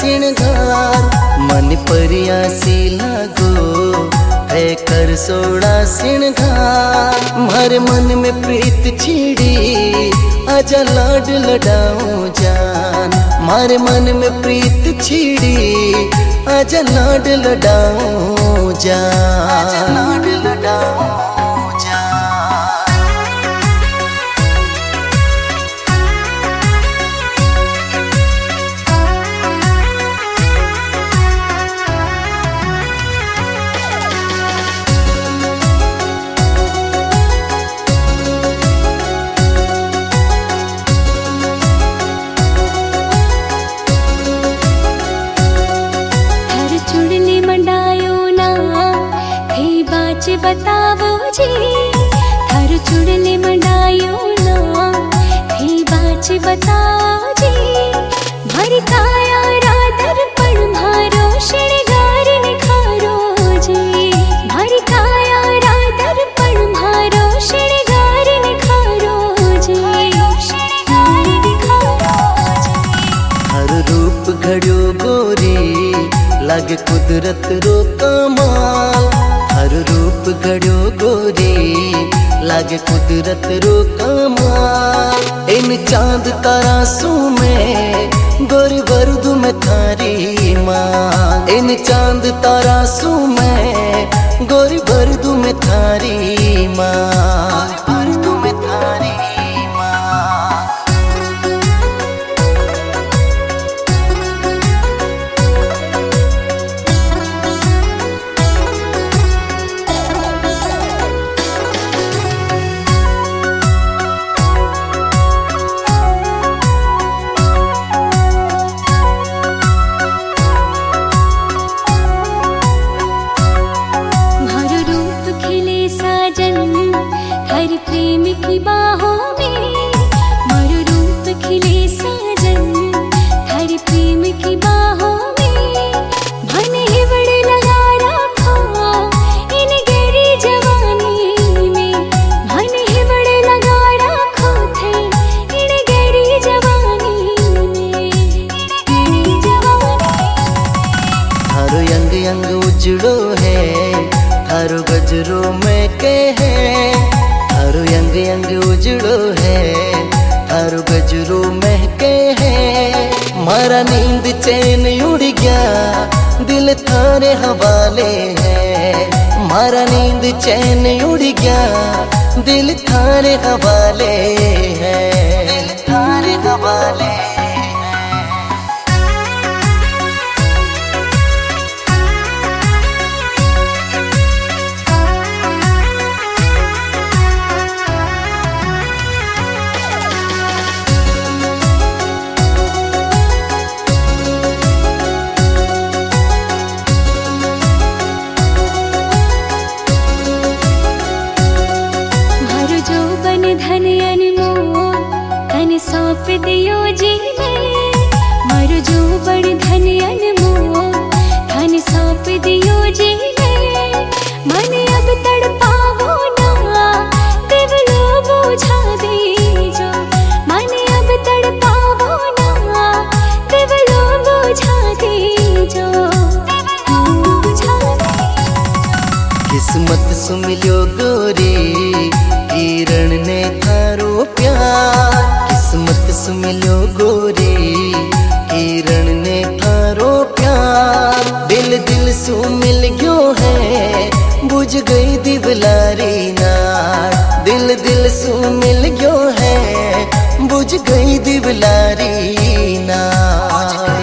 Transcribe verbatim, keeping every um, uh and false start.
सिणगार मन परिया सी लागो है कर सोड़ा सिणगार मारे मन में प्रीत छिड़ी आजा लाड लडाऊं जान मारे मन में प्रीत छिड़ी आजा लाड लडाऊं जान लाड लडाऊं बतावो जी थर चुड़ले मंडायो ना थी बाच बताओ जी भरी काया रादर पण मारो श्रृंगार निखारो जी भरी काया रादर पण मारो श्रृंगार निखारो जी श्रृंगार निखारो जी हर रूप घड़ो गोरी लागे कुदरत रो कमाल हर रूप घड़ो गोरी लागे कुदरत रो कमाल इन चांद तारा सू में गोरी वरदू में थारी माँ इन चांद तारा सू में गोरी वरदू में थारी माँ वरदू में थारी प्रेम की बाहों में मर रूप खिले साजन हर प्रेम की बाहों में मन हिवड़ लगा रखो इन गहरी जवानी में मन हिवड़ लगा रखो थे इन गहरी जवानी में गहरी जवानी हर यंग यंग उजड़ो है हर गजरों में के है हर यंग यंग उजड़ो है हर गजरो महके है मारा नींद चैन उड़ गया दिल थारे हवाले है मारा नींद चैन उड़ गया दिल थारे हवाले है दिल थारे हवाले धन अनमोल धन सौंप दियो जी मैं मर जो बड़ धन अनमोल धन सौंप दियो जी मैं मन अब तड़पावो ना देवलो बुझा दे जो मन अब तड़पावो ना देवलो बुझा दे जो बुझा दे किस्मत सु मिलो गोरी किरण ने थारो प्यार किस्मत सु मिलो गोरी किरण ने थारो प्यार दिल दिल सु मिल गयो है बुझ गई दिवलारी नार दिल दिल सु मिल गयो है बुझ गई दिवलारी नार।